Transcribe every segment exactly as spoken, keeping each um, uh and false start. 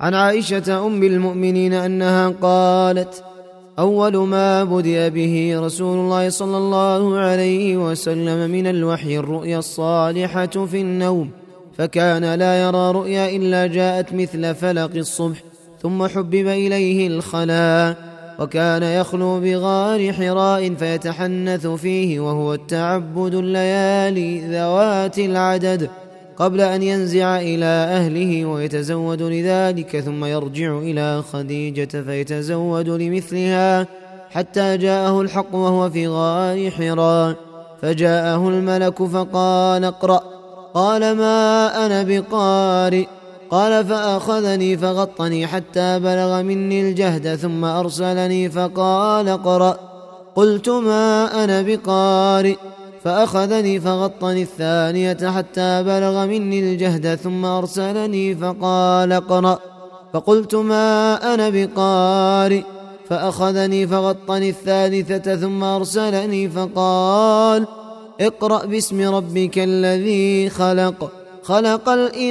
عن عائشة أم المؤمنين أنها قالت: أول ما بدأ به رسول الله صلى الله عليه وسلم من الوحي الرؤيا الصالحة في النوم، فكان لا يرى رؤيا إلا جاءت مثل فلق الصبح، ثم حبب إليه الخلاء، وكان يخلو بغار حراء فيتحنث فيه، وهو التعبد الليالي ذوات العدد قبل أن ينزع إلى أهله ويتزود لذلك، ثم يرجع إلى خديجة فيتزود لمثلها، حتى جاءه الحق وهو في غار حراء، فجاءه الملك فقال: اقرأ. قال: ما أنا بقارئ. قال: فأخذني فغطني حتى بلغ مني الجهد، ثم أرسلني فقال: اقرأ. قلت: ما أنا بقارئ. فأخذني فغطني الثانية حتى بلغ مني الجهد، ثم أرسلني فقال: اقرأ. فقلت: ما أنا بقارئ. فأخذني فغطني الثالثة ثم أرسلني فقال: اقرأ باسم ربك الذي خلق خلق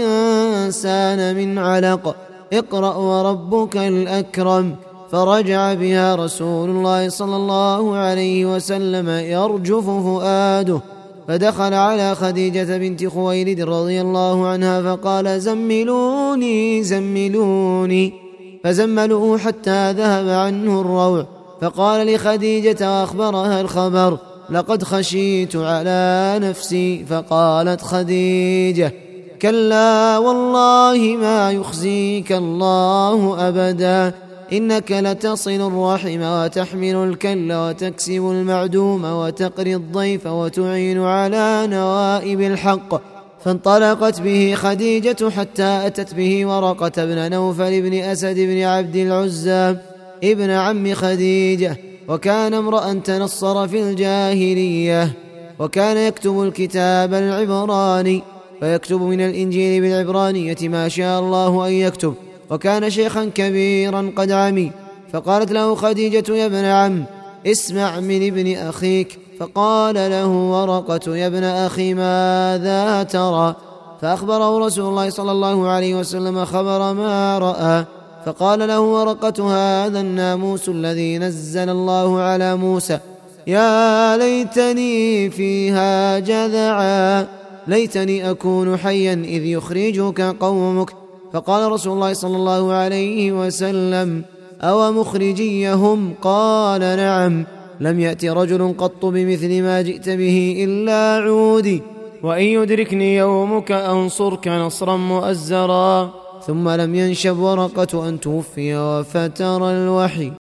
الإنسان من علق اقرأ وربك الأكرم. فرجع بها رسول الله صلى الله عليه وسلم يرجف فؤاده، فدخل على خديجة بنت خويلد رضي الله عنها فقال: زملوني زملوني. فزملوه حتى ذهب عنه الروع، فقال لخديجة وأخبرها الخبر: لقد خشيت على نفسي. فقالت خديجة: كلا والله ما يخزيك الله أبدا، إنك لتصل الرحم وتحمل الكل وتكسب المعدوم وتقري الضيف وتعين على نوائب الحق. فانطلقت به خديجة حتى أتت به ورقة بن نوفل بن أسد بن عبد العزى ابن عم خديجة، وكان امرأ تنصر في الجاهلية، وكان يكتب الكتاب العبراني، فيكتب من الإنجيل بالعبرانية ما شاء الله أن يكتب، وكان شيخا كبيرا قد عمي. فقالت له خديجة: يا ابن عم، اسمع من ابن أخيك. فقال له ورقة: يا ابن أخي، ماذا ترى؟ فأخبره رسول الله صلى الله عليه وسلم خبر ما رأى. فقال له ورقة: هذا الناموس الذي نزل الله على موسى، يا ليتني فيها جذعا، ليتني أكون حيا إذ يخرجك قومك. فقال رسول الله صلى الله عليه وسلم: أو مخرجيهم؟ قال: نعم، لم يأت رجل قط بمثل ما جئت به إلا عودي، وإن يدركني يومك أنصرك نصرا مؤزرا. ثم لم ينشب ورقة أن توفي وفتر الوحي.